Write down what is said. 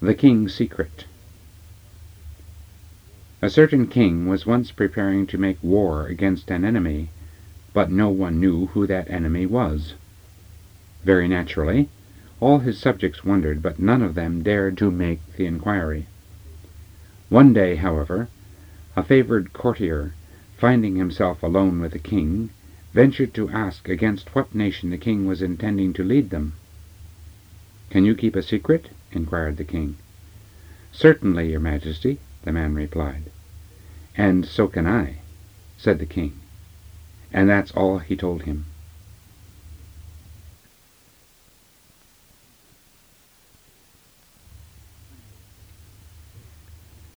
The King's Secret. A certain king was once preparing to make war against an enemy, but no one knew who that enemy was. Very naturally, all his subjects wondered, but none of them dared to make the inquiry. One day, however, a favored courtier, finding himself alone with the king, ventured to ask against what nation the king was intending to lead them. "Can you keep a secret?" inquired the king. "Certainly, your majesty," the man replied. "And so can I," said the king. And that's all he told him.